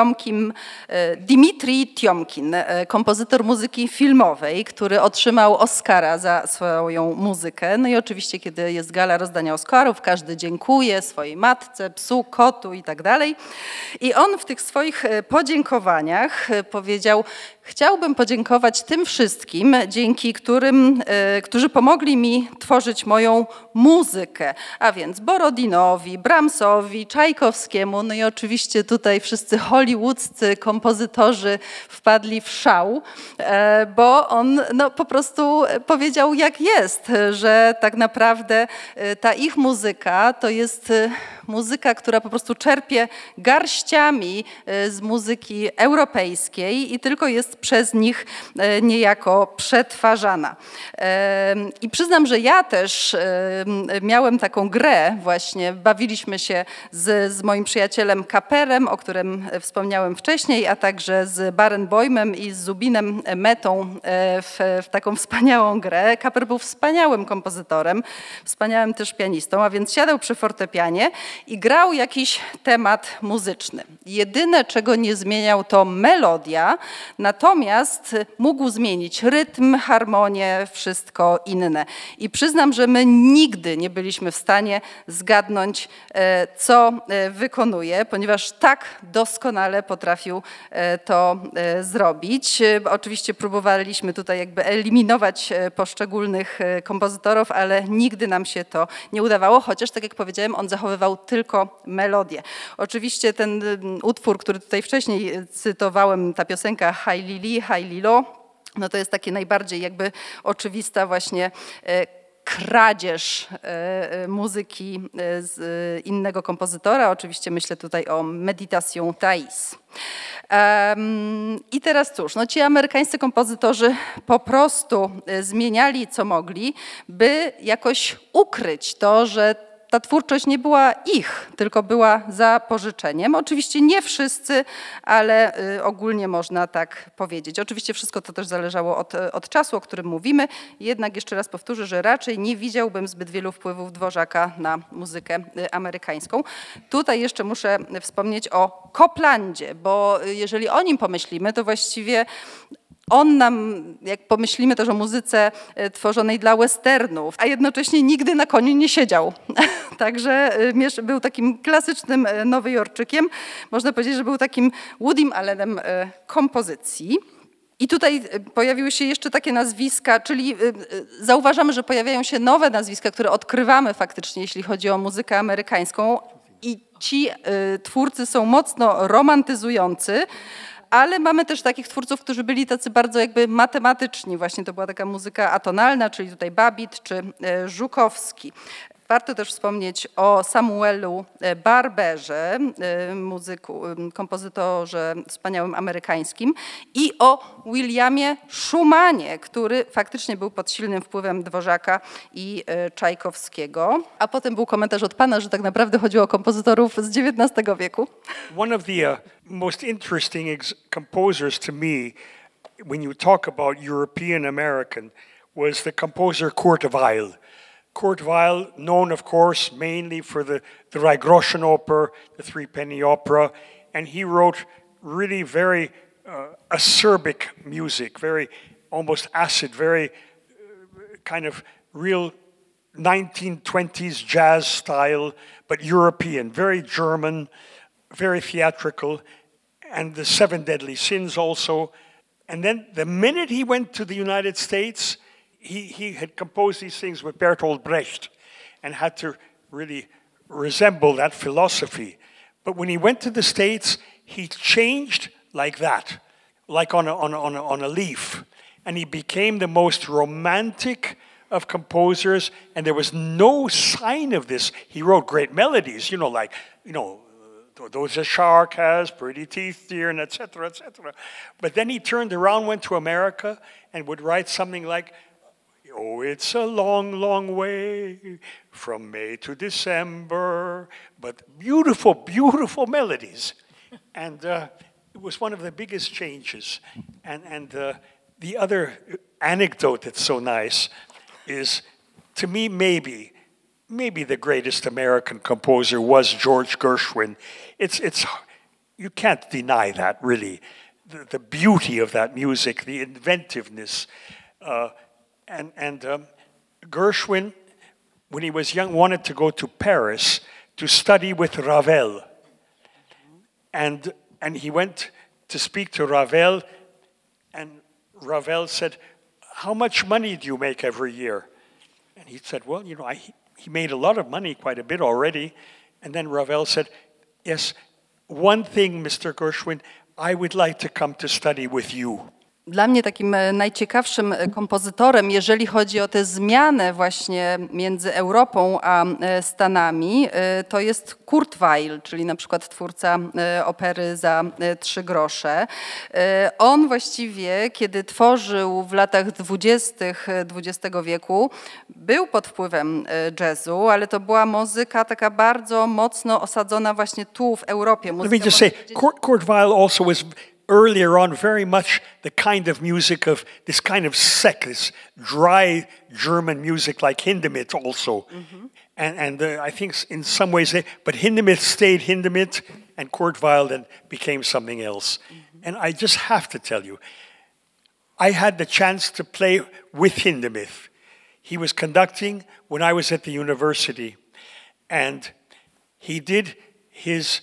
Dmitrij Tiomkin, kompozytor muzyki filmowej, który otrzymał Oscara za swoją muzykę. No i oczywiście, kiedy jest gala rozdania Oscarów, każdy dziękuje swojej matce, psu, kotu i tak dalej. I on w tych swoich podziękowaniach powiedział: chciałbym podziękować tym wszystkim, dzięki którzy pomogli mi tworzyć moją muzykę, a więc Borodinowi, Brahmsowi, Czajkowskiemu, no i oczywiście tutaj wszyscy hollywoodzcy kompozytorzy wpadli w szał, bo on po prostu powiedział, jak jest, że tak naprawdę ta ich muzyka to jest muzyka, która po prostu czerpie garściami z muzyki europejskiej i tylko jest przez nich niejako przetwarzana. I przyznam, że ja też miałem taką grę właśnie, bawiliśmy się z moim przyjacielem Kaperem, o którym wspomniałem wcześniej, a także z Barenboimem i z Zubinem Metą w taką wspaniałą grę. Kaper był wspaniałym kompozytorem, wspaniałym też pianistą, a więc siadał przy fortepianie i grał jakiś temat muzyczny. Jedyne, czego nie zmieniał, to melodia, natomiast mógł zmienić rytm, harmonię, wszystko inne. I przyznam, że my nigdy nie byliśmy w stanie zgadnąć, co wykonuje, ponieważ tak doskonale potrafił to zrobić. Oczywiście próbowaliśmy tutaj jakby eliminować poszczególnych kompozytorów, ale nigdy nam się to nie udawało, chociaż tak jak powiedziałem, on zachowywał tylko melodię. Oczywiście ten utwór, który tutaj wcześniej cytowałem, ta piosenka Haj Lili, Haj Lilo, no to jest takie najbardziej jakby oczywista właśnie kradzież muzyki z innego kompozytora. Oczywiście myślę tutaj o Méditation Thais. I teraz cóż, no ci amerykańscy kompozytorzy po prostu zmieniali co mogli, by jakoś ukryć to, że ta twórczość nie była ich, tylko była za pożyczeniem. Oczywiście nie wszyscy, ale ogólnie można tak powiedzieć. Oczywiście wszystko to też zależało od czasu, o którym mówimy. Jednak jeszcze raz powtórzę, że raczej nie widziałbym zbyt wielu wpływów Dvořáka na muzykę amerykańską. Tutaj jeszcze muszę wspomnieć o Coplandzie, bo jeżeli o nim pomyślimy, to właściwie on nam, jak pomyślimy też o muzyce tworzonej dla westernów, a jednocześnie nigdy na koniu nie siedział. Także był takim klasycznym nowojorczykiem. Można powiedzieć, że był takim Woodym Allenem kompozycji. I tutaj pojawiły się jeszcze takie nazwiska, czyli zauważamy, że pojawiają się nowe nazwiska, które odkrywamy faktycznie, jeśli chodzi o muzykę amerykańską. I ci twórcy są mocno romantyzujący, ale mamy też takich twórców, którzy byli tacy bardzo jakby matematyczni. Właśnie to była taka muzyka atonalna, czyli tutaj Babbitt czy Żukowski. Warto też wspomnieć o Samuelu Barberze, kompozytorze wspaniałym amerykańskim, i o Williamie Schumanie, który faktycznie był pod silnym wpływem Dvořáka i Czajkowskiego. A potem był komentarz od pana, że tak naprawdę chodziło o kompozytorów z XIX wieku. One of the most interesting composers to me, when you talk about European American, was the composer Kurt Weill. Kurt Weill, known of course mainly for the Dreigroschen Oper, the Three-Penny Opera, and he wrote really very acerbic music, very almost acid, very kind of real 1920s jazz style, but European, very German, very theatrical, and the Seven Deadly Sins also. And then the minute he went to the United States, he had composed these things with Bertolt Brecht and had to really resemble that philosophy. But when he went to the States, he changed like that, like on a leaf. And he became the most romantic of composers, and there was no sign of this. He wrote great melodies, those a shark has, pretty teeth, dear, and etc., etc. But then he turned around, went to America, and would write something like, "Oh, it's a long, long way from May to December," but beautiful, beautiful melodies. And it was one of the biggest changes. And the other anecdote that's so nice is, to me, maybe the greatest American composer was George Gershwin. It's you can't deny that, really. The beauty of that music, the inventiveness. And Gershwin, when he was young, wanted to go to Paris to study with Ravel. And he went to speak to Ravel, and Ravel said, "How much money do you make every year?" And he said, "Well, he made a lot of money, quite a bit already." And then Ravel said, "Yes, one thing, Mr. Gershwin, I would like to come to study with you." Dla mnie takim najciekawszym kompozytorem, jeżeli chodzi o tę zmianę właśnie między Europą a Stanami, to jest Kurt Weill, czyli na przykład twórca opery za 3 grosze. On właściwie, kiedy tworzył w latach 20. XX wieku, był pod wpływem jazzu, ale to była muzyka taka bardzo mocno osadzona właśnie tu w Europie. Let me just say, Kurt Weill also was earlier on very much the kind of music of this kind of this dry German music like Hindemith also. Mm-hmm. And I think in some ways, but Hindemith stayed Hindemith and Kurt Weill then became something else. Mm-hmm. And I just have to tell you, I had the chance to play with Hindemith. He was conducting when I was at the university, and he did his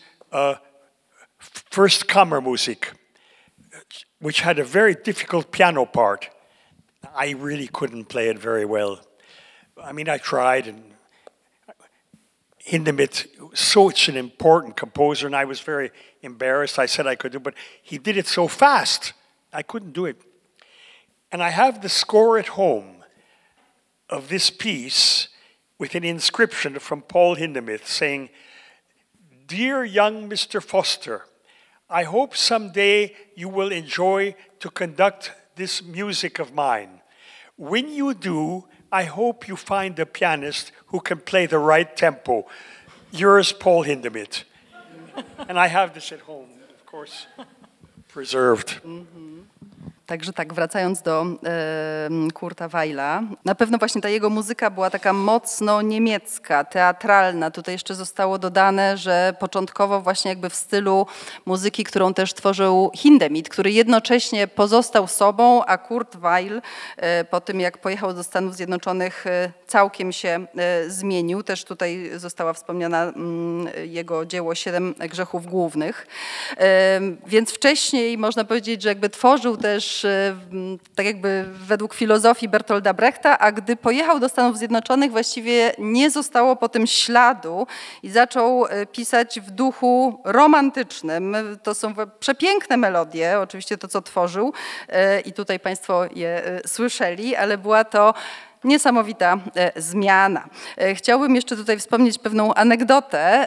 first Kammermusik, which had a very difficult piano part. I really couldn't play it very well. I mean, I tried, and Hindemith, such an important composer, and I was very embarrassed. I said I could do, but he did it so fast, I couldn't do it. And I have the score at home of this piece with an inscription from Paul Hindemith saying, "Dear young Mr. Foster, I hope someday you will enjoy to conduct this music of mine. When you do, I hope you find a pianist who can play the right tempo. Yours, Paul Hindemith." And I have this at home, of course, preserved. Także tak, wracając do Kurta Weila, na pewno właśnie ta jego muzyka była taka mocno niemiecka, teatralna. Tutaj jeszcze zostało dodane, że początkowo właśnie jakby w stylu muzyki, którą też tworzył Hindemith, który jednocześnie pozostał sobą, a Kurt Weill po tym jak pojechał do Stanów Zjednoczonych całkiem się zmienił. Też tutaj została wspomniana jego dzieło 7 grzechów głównych. Więc wcześniej można powiedzieć, że jakby tworzył też tak jakby według filozofii Bertolda Brechta, a gdy pojechał do Stanów Zjednoczonych, właściwie nie zostało po tym śladu i zaczął pisać w duchu romantycznym. To są przepiękne melodie, oczywiście to, co tworzył i tutaj Państwo je słyszeli, ale była to niesamowita zmiana. Chciałbym jeszcze tutaj wspomnieć pewną anegdotę.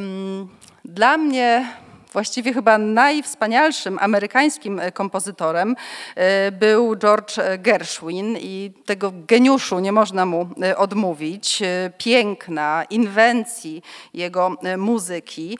Dla mnie właściwie chyba najwspanialszym amerykańskim kompozytorem był George Gershwin i tego geniuszu nie można mu odmówić. Piękna, inwencji jego muzyki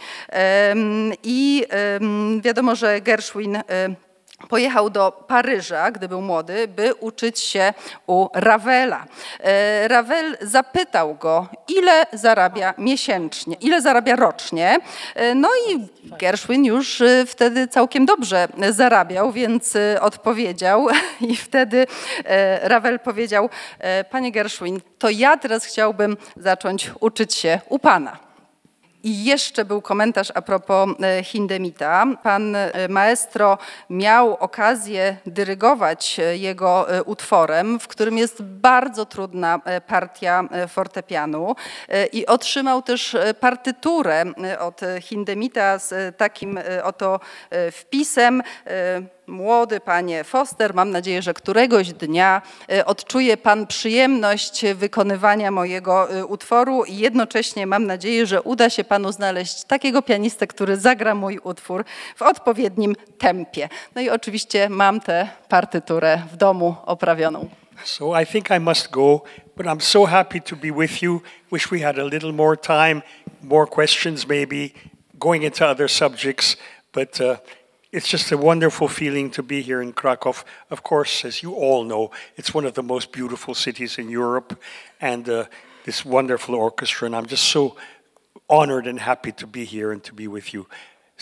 i wiadomo, że Gershwin pojechał do Paryża, gdy był młody, by uczyć się u Ravela. Ravel zapytał go, ile zarabia miesięcznie, ile zarabia rocznie. No i Gershwin już wtedy całkiem dobrze zarabiał, więc odpowiedział i wtedy Ravel powiedział: "Panie Gershwin, to ja teraz chciałbym zacząć uczyć się u pana". I jeszcze był komentarz a propos Hindemitha. Pan maestro miał okazję dyrygować jego utworem, w którym jest bardzo trudna partia fortepianu i otrzymał też partyturę od Hindemitha z takim oto wpisem: "Młody panie Foster, mam nadzieję, że któregoś dnia odczuje pan przyjemność wykonywania mojego utworu i jednocześnie mam nadzieję, że uda się panu znaleźć takiego pianistę, który zagra mój utwór w odpowiednim tempie". No i oczywiście mam tę partyturę w domu oprawioną. So I think I must go, but I'm so happy to be with you. Wish we had a little more time, more questions maybe, going into other subjects, but it's just a wonderful feeling to be here in Krakow. Of course, as you all know, it's one of the most beautiful cities in Europe, and this wonderful orchestra, and I'm just so honored and happy to be here and to be with you.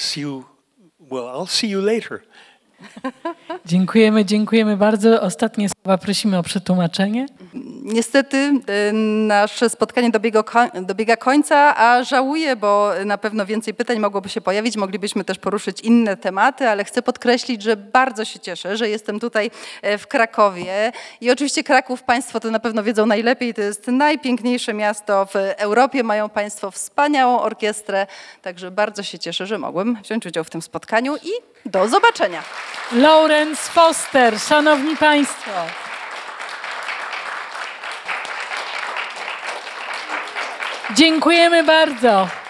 I'll see you later. Dziękujemy bardzo. Ostatnie słowa prosimy o przetłumaczenie. Niestety nasze spotkanie dobiega końca, a żałuję, bo na pewno więcej pytań mogłoby się pojawić. Moglibyśmy też poruszyć inne tematy, ale chcę podkreślić, że bardzo się cieszę, że jestem tutaj w Krakowie. I oczywiście Kraków Państwo to na pewno wiedzą najlepiej. To jest najpiękniejsze miasto w Europie. Mają Państwo wspaniałą orkiestrę. Także bardzo się cieszę, że mogłem wziąć udział w tym spotkaniu i do zobaczenia. Lawrence Foster, szanowni Państwo. Dziękujemy bardzo.